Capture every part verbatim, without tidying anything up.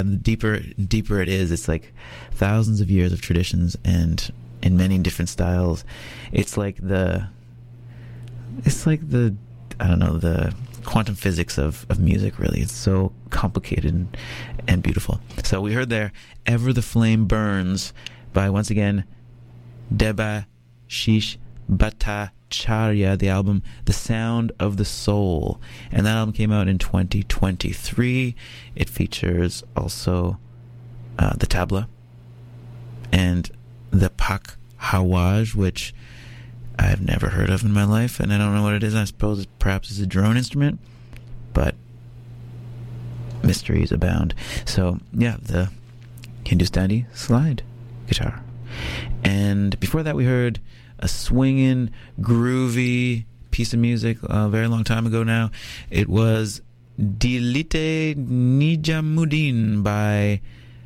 the deeper deeper it is, it's like thousands of years of traditions and in many different styles. It's like the it's like the I don't know the quantum physics of, of music, really. It's so complicated and, and beautiful. So we heard there Ever the Flame Burns by, once again, Debashish Bhattacharya, the album The Sound of the Soul. And that album came out in twenty twenty-three. It features also uh, the tabla and the Pak Hawaj, which I've never heard of in my life, and I don't know what it is. I suppose it perhaps it's a drone instrument, but mysteries abound. So, yeah, the Hindustani slide guitar. And before that, we heard a swinging, groovy piece of music a very long time ago now. It was Dilite Nijamuddin by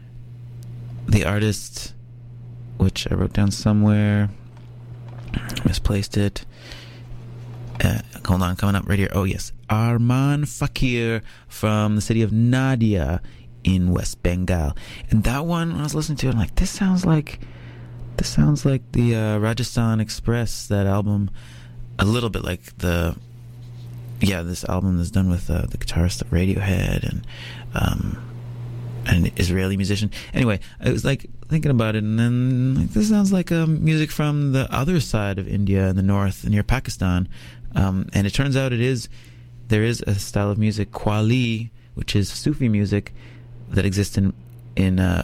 the artist, which I wrote down somewhere. Misplaced it. Uh, hold on, coming up right here. Oh, yes. Arman Fakir from the city of Nadia in West Bengal. And that one, when I was listening to it, I'm like, this sounds like this sounds like the uh, Rajasthan Express, that album, a little bit like the, yeah, this album is done with uh, the guitarist of Radiohead and um, an Israeli musician. Anyway, I was like thinking about it, and then like, this sounds like um, music from the other side of India in the north, near Pakistan. Um, and it turns out it is, there is a style of music, Qawwali, which is Sufi music that exists in in uh,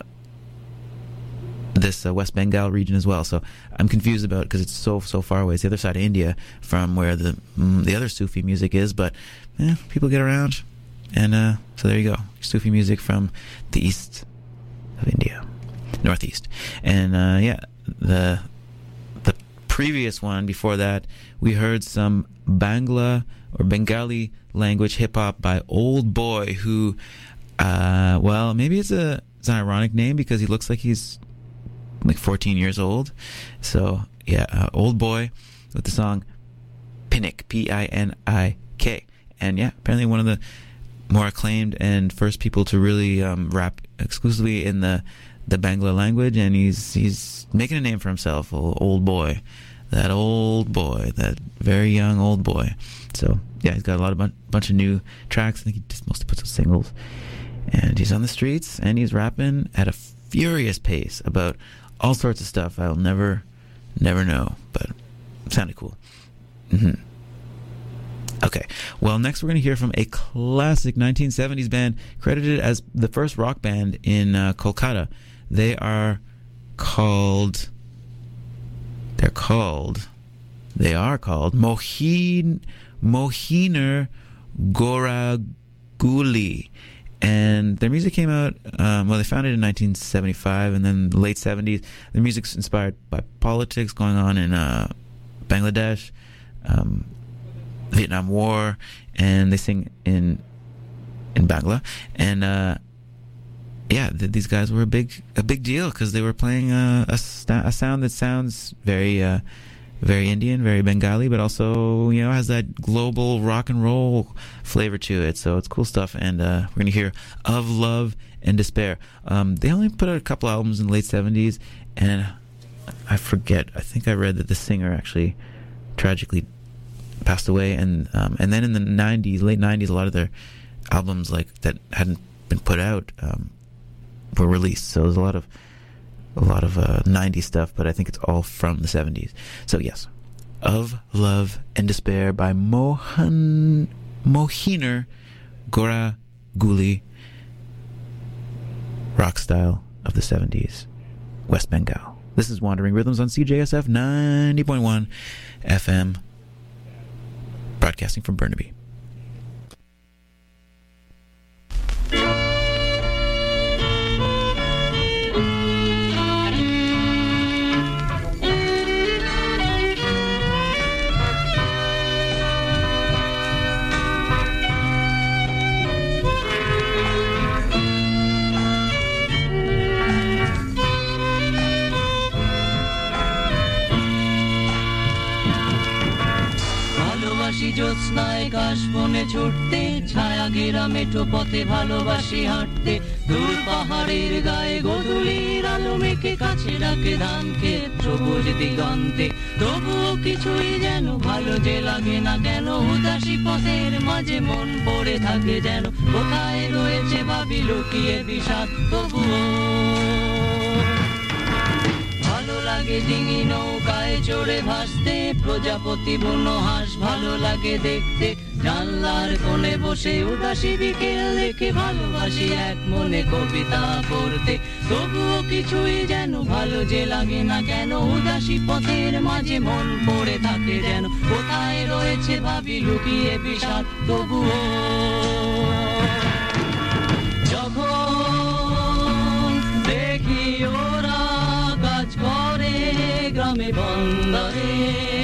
this uh, West Bengal region as well. So I'm confused about it because it's so so far away. It's the other side of India from where the mm, the other Sufi music is, but eh, people get around. And uh, so there you go, Sufi music from the east of India, northeast. And uh, yeah, the the previous one before that, we heard some Bangla or Bengali language hip hop by Old Boy, who, uh, well, maybe it's a it's an ironic name because he looks like he's like fourteen years old. So yeah, uh, Old Boy with the song Pinik, P I N I K. And yeah, apparently one of the more acclaimed and first people to really um, rap exclusively in the, the Bangla language, and he's he's making a name for himself. Old Boy, that old boy, that very young old boy. So yeah, he's got a lot of bun- bunch of new tracks. I think he just mostly puts out singles, and he's on the streets and he's rapping at a furious pace about all sorts of stuff I'll never, never know, but it sounded cool. Mm-hmm. Okay, well, next we're going to hear from a classic nineteen seventies band credited as the first rock band in uh, Kolkata. They are called, they're called, they are called Mohin, Mohiner Goraguli. And their music came out, um, well, they founded in nineteen seventy-five, and then the late seventies. Their music's inspired by politics going on in uh, Bangladesh, um, Vietnam War, and they sing in in Bangla. And uh, yeah, th- these guys were a big a big deal because they were playing uh, a, st- a sound that sounds very uh, very Indian, very Bengali, but also, you know, has that global rock and roll flavor to it. So it's cool stuff. And uh, we're gonna hear Of Love and Despair. Um, they only put out a couple albums in the late seventies, and I forget. I think I read that the singer actually tragically passed away, and um, and then in the nineties, late nineties, a lot of their albums like that hadn't been put out um, were released. So there's a lot of a lot of uh, nineties stuff, but I think it's all from the seventies. So yes, Of Love and Despair by Mohan Mohiner Goraguli, rock style of the seventies, West Bengal. This is Wandering Rhythms on C J S F ninety point one F M. Broadcasting from Burnaby. জ্যোৎস্নায় কাশবনে ছুটতে, ছায়া ঘেরা মেঠো পথে ভালোবাসি হাঁটতে। দূর পাহাড়ের গায়ে গোধূলির আলো মেখে কাছে ডাকে ধান ক্ষেত সবুজ দিগন্তে। তবুও কিছুই যেন ভালো যে লাগে না কেন, উদাসী পথের মাঝে মন পড়ে থাকে যেন। কোথায় রয়েছে ভাবি লুকিয়ে বিষাদ, তবুও ভালো লাগে ডিঙি নৌকায় চড়ে ভাসতে, প্রজাপতি বুনো হাঁস ভালো লাগে দেখতে। জানলার কোণে বসে উদাসী বিকেল দেখে ভালোবাসি এক মনে কবিতা পড়তে। তবুও কিছুই যেন ভালো যে লাগে না কেন, উদাসী পথের মাঝে মন পড়ে থাকে যেন। কোথায় রয়েছে ভাবি লুকিয়ে বিষাদ, তবুও যখন দেখি ওরা কাজ করে গ্রামে বন্দরে,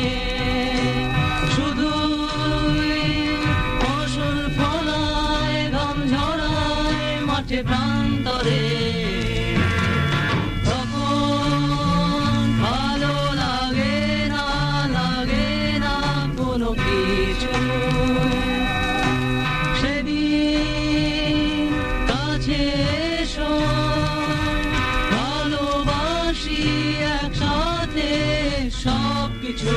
শুধু ফসল ফলায় ঘাম ঝরায় মাঠে প্রান্তরে, তখন ভালো লাগে না, লাগে না কোনো কিছু। সেদিন কাছে এসো, ভালোবাসি একসাথে সবকিছু।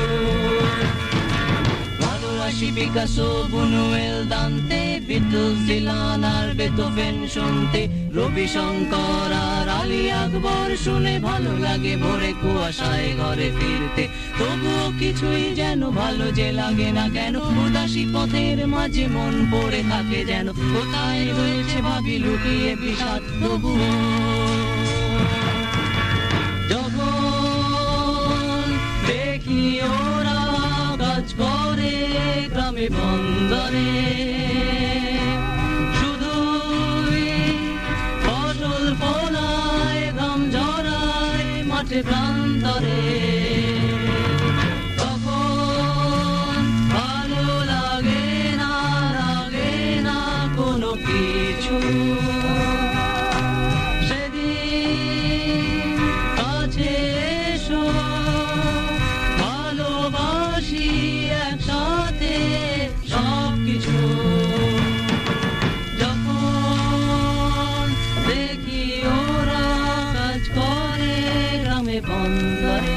ভালোবাসি Picasso, Bunuel, Dante, Beatles, Dylan আর বেথোভেন শুনতে। রবি শঙ্কর আর আলী আকবর শুনে ভালো লাগে ভোরে কুয়াশায় ঘরে ফিরতে। তবুও কিছুই যেন ভালো যে লাগে না কেন, উদাসী পথের মাঝে মন পড়ে থাকে যেন। কোথায় রয়েছে ভাবি লুকিয়ে বিষাদ, তবুও যখন দেখি ওরা কাজ করে গ্রামে বন্দরে, শুধু ফসল ফলায় ঘাম ঝরায় মাঠে প্রান্তরে, তখন ভালো লাগে না, লাগে না কোনো কিছু। সেদিন কাছে এসো, ভালোবাসি একসাথে সবকিছু। যখন দেখি ওরা কাজ করে গ্রামে বন্দরে,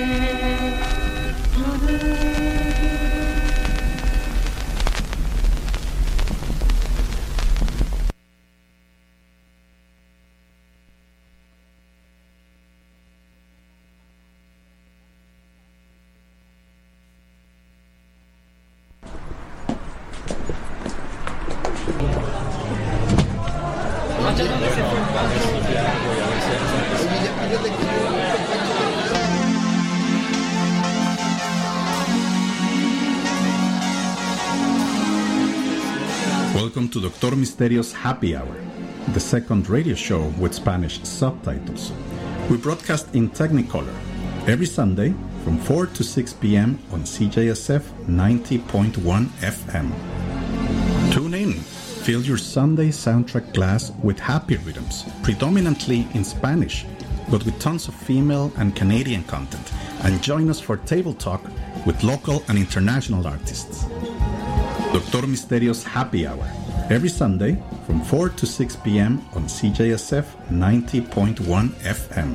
Welcome to Doctor Misterio's Happy Hour, the second radio show with Spanish subtitles. We broadcast in Technicolor every Sunday from four to six p.m. on C J S F ninety point one F M. Tune in, fill your Sunday soundtrack glass with happy rhythms, predominantly in Spanish, but with tons of female and Canadian content, and join us for table talk with local and international artists. Doctor Misterio's Happy Hour, every Sunday from four to six p.m. on C J S F ninety point one F M.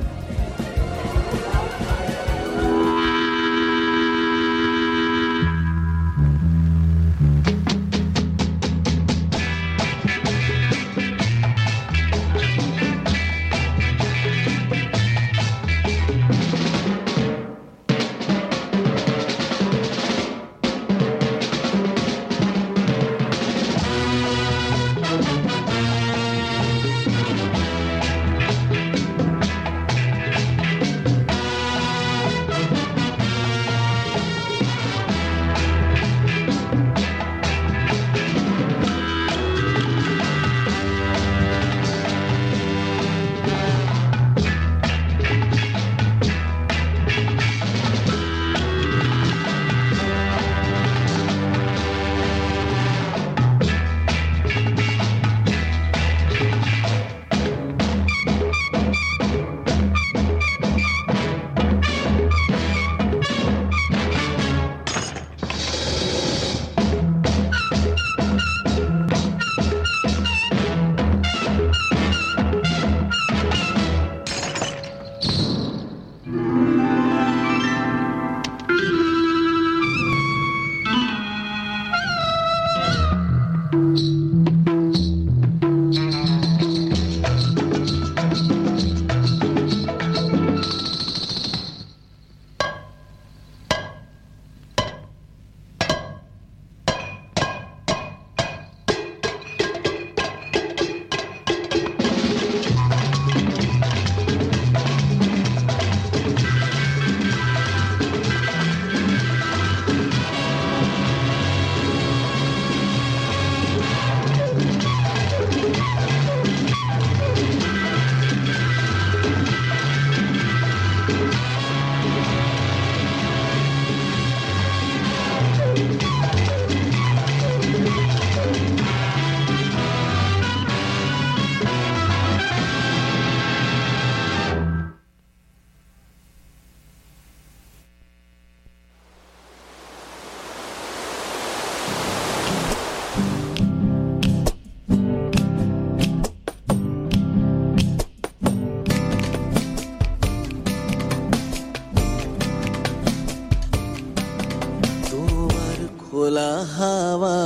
হাওয়া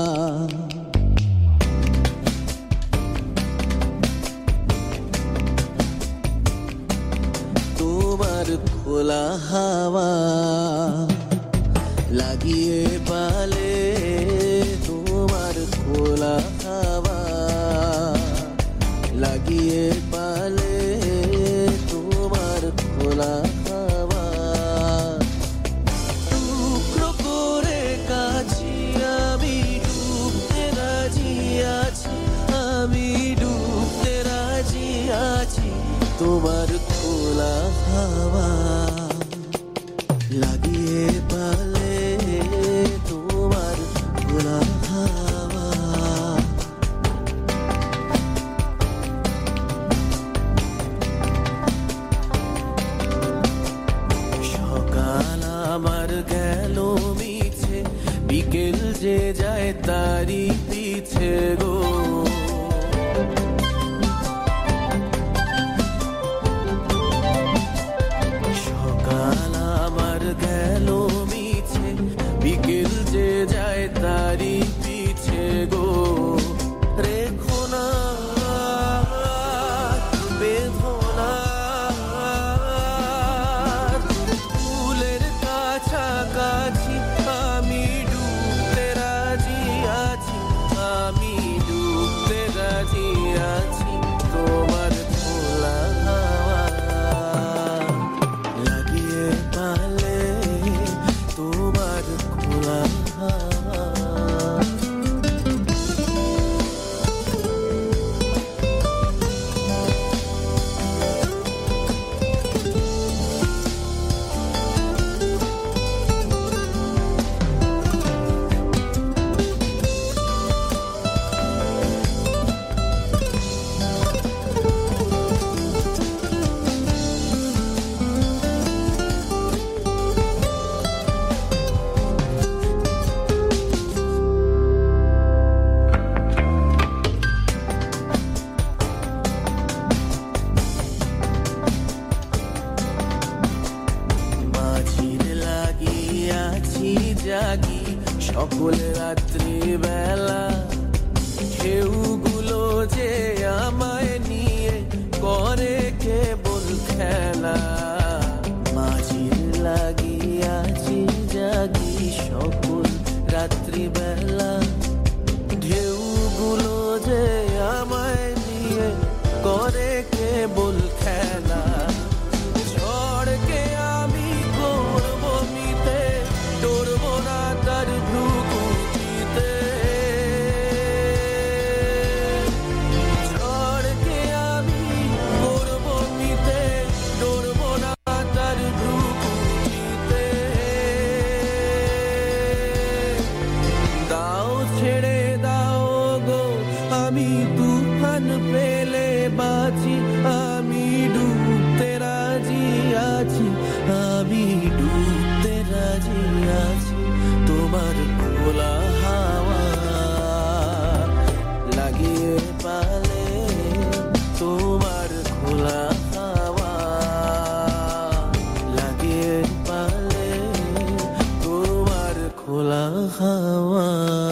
তোমার খোলা হাওয়া লাগিয়ে পালে তোমার খোলা হাওয়া লাগিয়ে পালে তোমার খোলা হাওয়া টুকরো করে কাছি আমি ডুবতে রাজি আছি আমি ডুবতে রাজি আছি তোমার খোলা হাওয়া লাগিয়ে পালে তোমার খোলা হাওয়া সকাল আমার গেল মিছে বিকেল যে যায় তারি পিছে গো সকাল আমার গেল মিছে বিকেল যে যায় তারি পিছে গো রেখো না বেদনা ফুলের কাছাকাছি আমি ডুবতে রাজি আছি আমি ডুবতে রাজি আছি তোমার খোলা হাওয়া লাগিয়ে পালে তোমার খোলা হাওয়া মাঝির লাগিয়াছি জাগি সকল রাত্রি বেলা ঢেউগুলো যে আমায় নিয়ে করে কেবল খেলা মাঝির লাগিয়াছি জাগি সকল রাত্রি বেলা ঢেউগুলো যে আমায় নিয়ে করে কেবল খেলা ঝড়কে আমি করব মিতে ডরব না তার ভ্রুকুটিতে ঝড়কে আমি করব মিতে ডরব না তার ভ্রুকুটিতে দাও ছেড়ে দাও গো আমি তুফান পেলে বাঁচি আমি ডুবতে রাজি আছি আমি ডুবতে রাজি আছি তোমার খোলা হাওয়া লাগিয়ে পালে তোমার খোলা হাওয়া লাগিয়ে পালে তোমার খোলা হাওয়া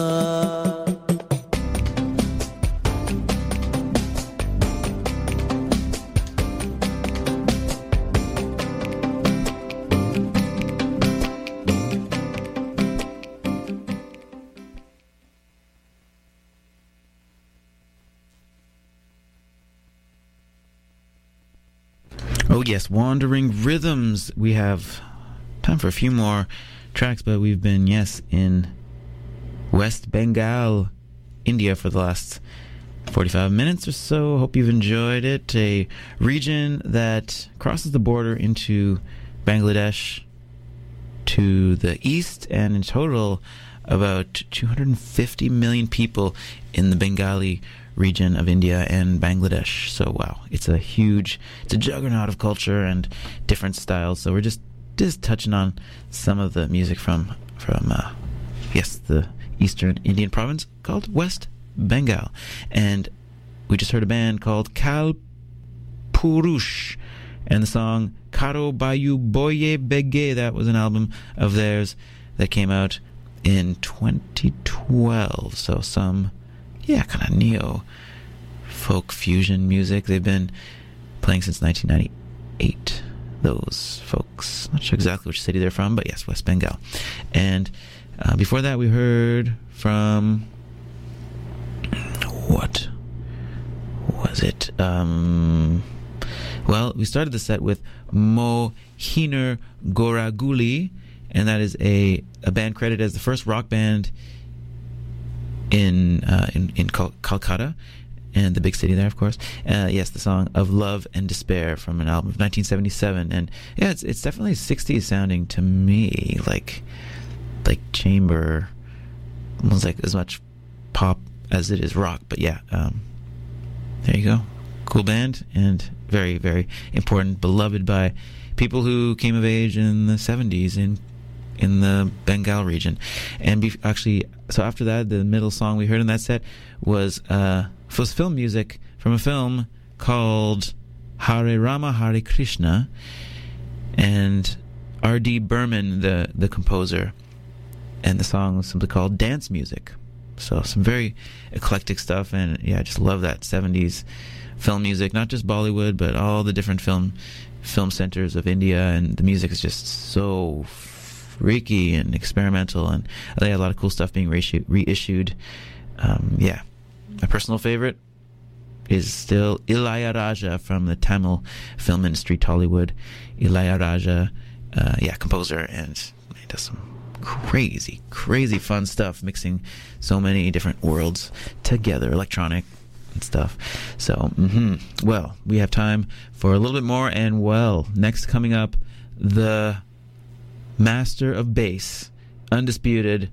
Oh yes, Wandering Rhythms. We have time for a few more tracks, but we've been, yes, in West Bengal, India for the last forty-five minutes or so. Hope you've enjoyed it. A region that crosses the border into Bangladesh to the east, and in total about two hundred fifty million people in the Bengali region of India and Bangladesh. So wow, it's a huge, it's a juggernaut of culture and different styles. So we're just just touching on some of the music from from uh, yes, the eastern Indian province called West Bengal. And we just heard a band called Kal Purush and the song Karo Bayu Boye Bege. That was an album of theirs that came out in twenty twelve. So some, yeah, kind of neo folk fusion music. They've been playing since nineteen ninety-eight. Those folks. Not sure exactly which city they're from, but yes, West Bengal. And uh, before that, we heard from what was it? Um, well, we started the set with Mohiner Goraguli, and that is a, a band credited as the first rock band in uh, in, in Cal- Calcutta, and the big city there, of course. Uh, yes, the song Of Love and Despair from an album of nineteen seventy-seven. And yeah, it's it's definitely sixties sounding to me, like like chamber, almost like as much pop as it is rock. But yeah, um, there you go. Cool band, and very, very important, beloved by people who came of age in the seventies in in the Bengal region. And be, actually, so after that, the middle song we heard in that set was uh, was film music from a film called Hare Rama, Hare Krishna, and R D Burman, the, the composer, and the song was simply called Dance Music. So some very eclectic stuff, and yeah, I just love that seventies film music, not just Bollywood, but all the different film film centers of India, and the music is just so freaky and experimental, and they had a lot of cool stuff being reissued. reissued. Um, yeah, my personal favorite is still Ilayaraja from the Tamil film industry, Tollywood. Ilayaraja, uh, yeah, composer, and he does some crazy, crazy fun stuff, mixing so many different worlds together, electronic and stuff. So, mm-hmm. well, we have time for a little bit more, and well, next coming up, the master of bass, undisputed,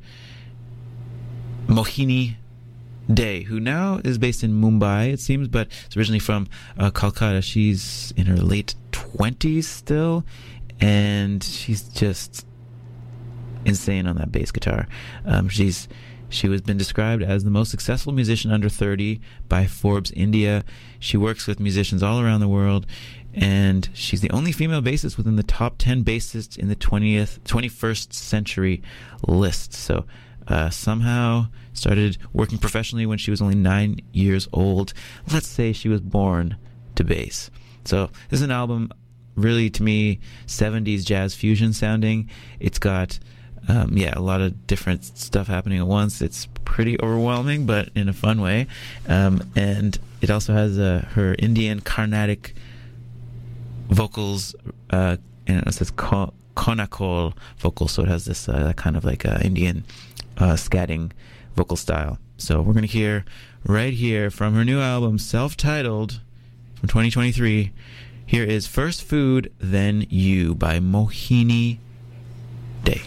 Mohini Day, who now is based in Mumbai, it seems, but is originally from uh, Calcutta. She's in her late twenties still, and she's just insane on that bass guitar. Um, she's she has been described as the most successful musician under thirty by Forbes India. She works with musicians all around the world, and she's the only female bassist within the top ten bassists in the twentieth, twenty-first century list. So uh, somehow started working professionally when she was only nine years old. Let's say she was born to bass. So this is an album really, to me, seventies jazz fusion sounding. It's got Um, yeah, a lot of different stuff happening at once. It's pretty overwhelming, but in a fun way. Um, and it also has uh, her Indian Carnatic vocals, uh, and it says Konakol vocals, so it has this uh, kind of like uh, Indian uh, scatting vocal style. So we're going to hear right here from her new album, self-titled, from twenty twenty-three. Here is First Food, Then You by Mohini Day.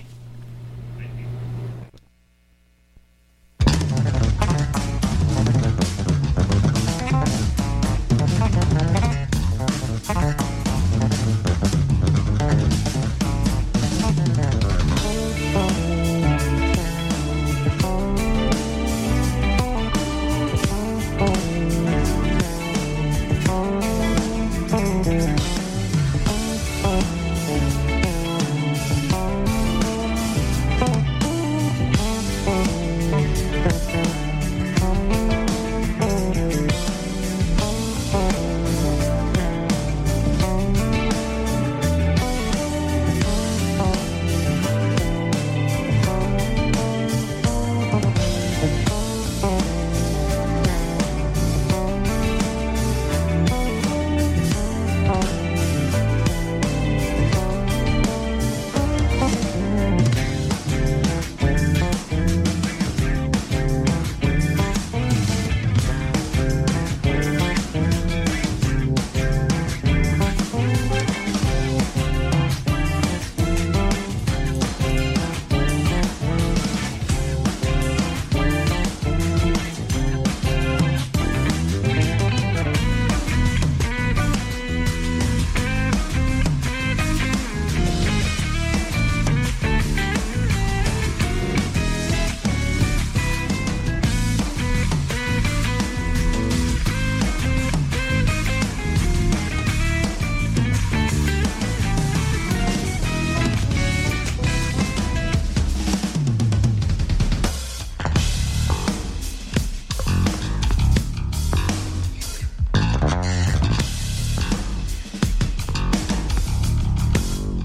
Oh,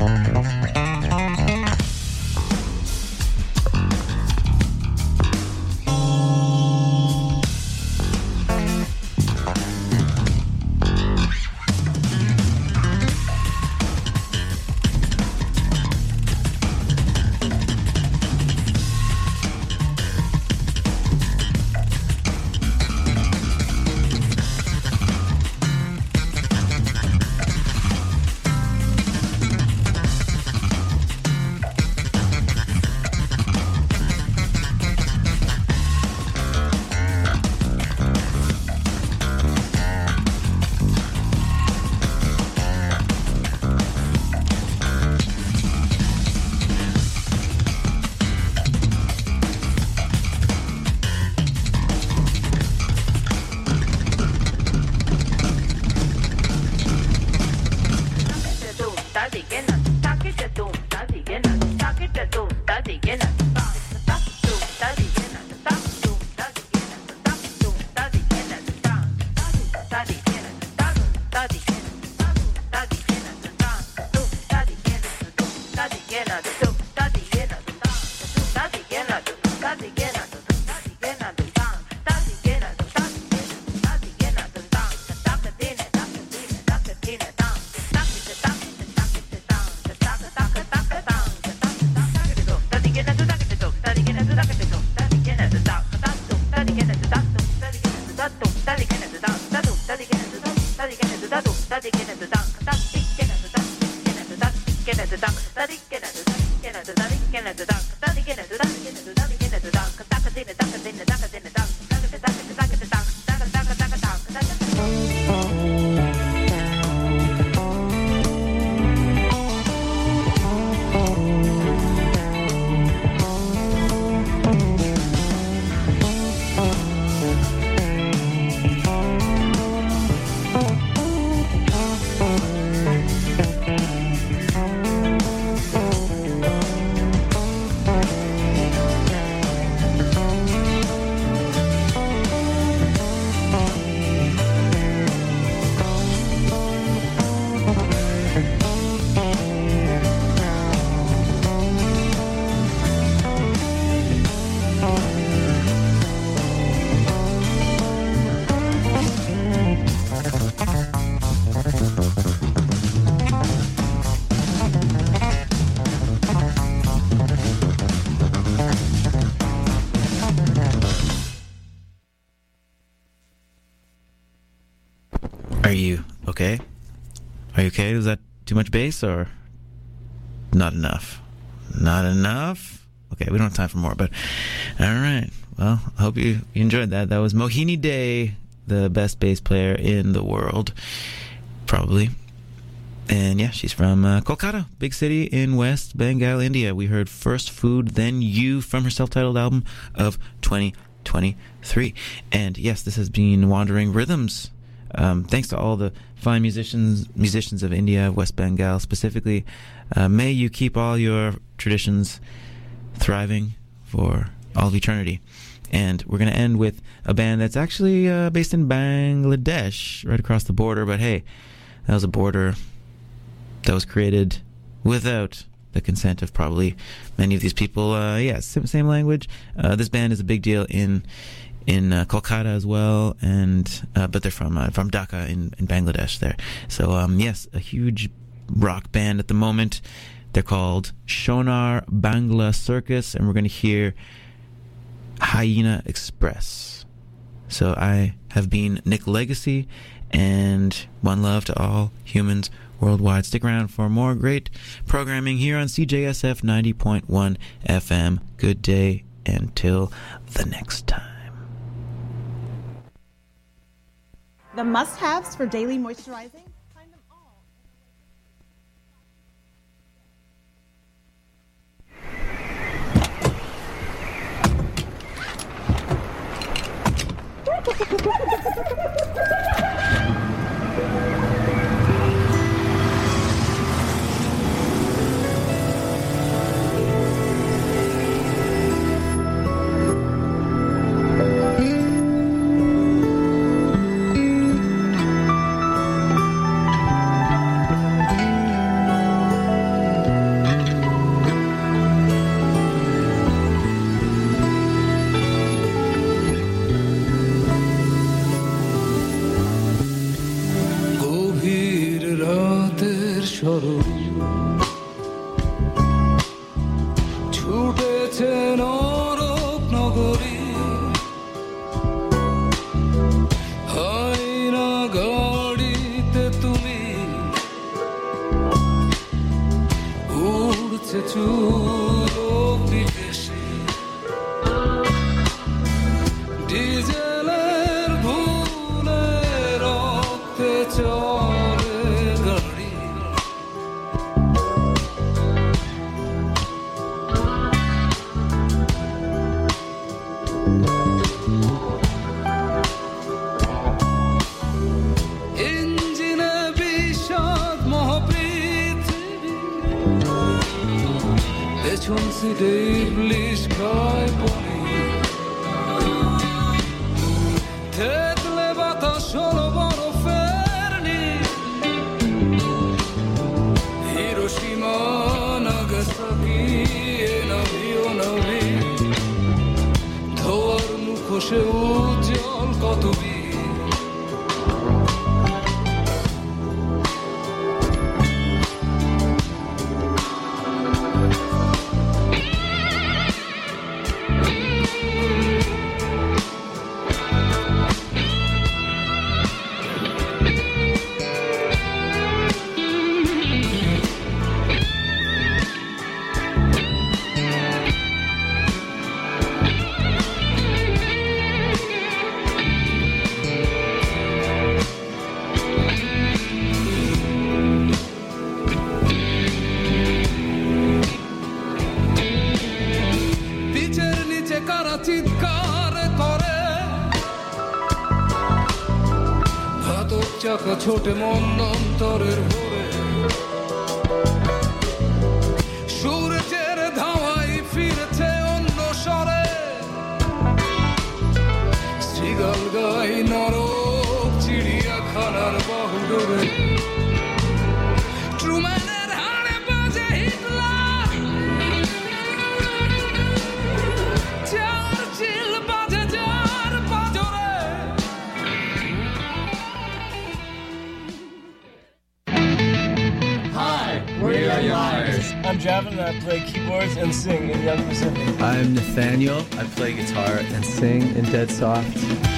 Are you okay? Are you okay? Is that too much bass or not enough? Not enough? Okay, we don't have time for more, but all right. Well, I hope you, you enjoyed that. That was Mohini Day, the best bass player in the world, probably. And yeah, she's from uh, Kolkata, big city in West Bengal, India. We heard First Food, Then You from her self-titled album of twenty twenty-three. And yes, this has been Wandering Rhythms. Um, thanks to all the fine musicians musicians of India, West Bengal specifically. Uh, may you keep all your traditions thriving for all of eternity. And we're going to end with a band that's actually uh, based in Bangladesh, right across the border. But hey, that was a border that was created without the consent of probably many of these people. Uh, yeah, same, same language. Uh, this band is a big deal in in uh, Kolkata as well, and uh, but they're from uh, from Dhaka in, in Bangladesh there. So um, yes, a huge rock band at the moment. They're called Shonar Bangla Circus, and we're going to hear Hyena Express. So I have been Nick Legacy, and one love to all humans worldwide. Stick around for more great programming here on C J S F ninety point one F M. Good day until the next time. The must-haves for daily moisturizing. Find them all. সরুরি ছুটেছে নরক নগরী হয় না গাড়িতে তুমি উড়ছে চুল বিদেশি ডিজেলের ভুলে রক্তে চলে গাড়ি ইঞ্জিনে বিষাদ মহাপৃথিবী পেছন সিটে ইবলিশ খায় বনি থেতলে বাতাস হলো বরফের নীল হিরোশিমা নাগাসাকি এ নাভি ও নাভি ধোয়ার মুখোশে উজ্জ্বল কত বীর পিচের নিচে কারা চিৎকার করে ঘাতক চাকা ছোটে মন্দন্তরের ভোরে সূর্যের ধাওয়ায় ফিরেছে অন্য স্বরে শ্রীগাল গাই নরক চিড়িয়াখানার বাহুডোরে ট্রুম্যানের হাড়ে বাজে হিটলার চার্চিল বাজে যার পাজরে I'm Javin and I play keyboards and sing in Young Pacific. I'm Nathaniel. I play guitar and sing in Dead Soft.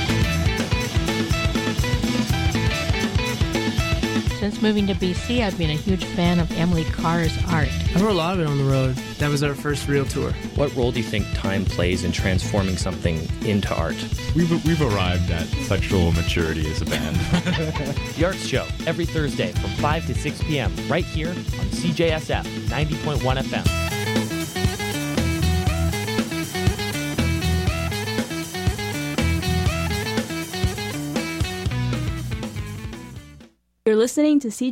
Since moving to B C, I've been a huge fan of Emily Carr's art. I wrote a lot of it on the road. That was our first real tour. What role do you think time plays in transforming something into art? We've, we've arrived at sexual maturity as a band. The Arts Show, every Thursday from five to six p.m. right here on C J S F ninety point one F M. You're listening to C